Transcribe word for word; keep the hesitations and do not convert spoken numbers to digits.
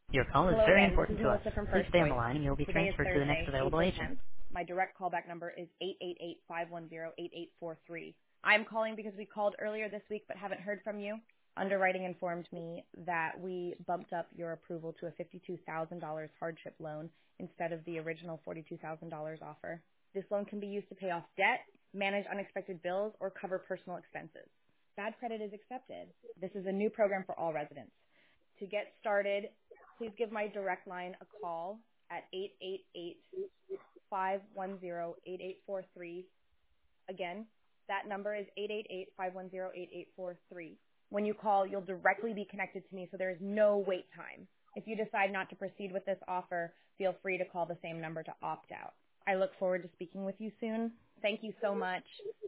Your call is Hello very again. This important is to us. Melissa from Please First stay on the Choice. line and you'll be Today is transferred to the next Thursday, available April agent. tenth. My direct callback number is eight eight eight, five one zero, eight eight four three. I'm calling because we called earlier this week but haven't heard from you. Underwriting informed me that we bumped up your approval to a fifty-two thousand dollars hardship loan instead of the original forty-two thousand dollars offer. This loan can be used to pay off debt, manage unexpected bills, or cover personal expenses. Bad credit is accepted. This is a new program for all residents. To get started, please give my direct line a call at eight eight eight, five one zero, eight eight four three. Again, that number is eight eight eight, five one zero, eight eight four three. When you call, you'll directly be connected to me, so there is no wait time. If you decide not to proceed with this offer, feel free to call the same number to opt out. I look forward to speaking with you soon. Thank you so much.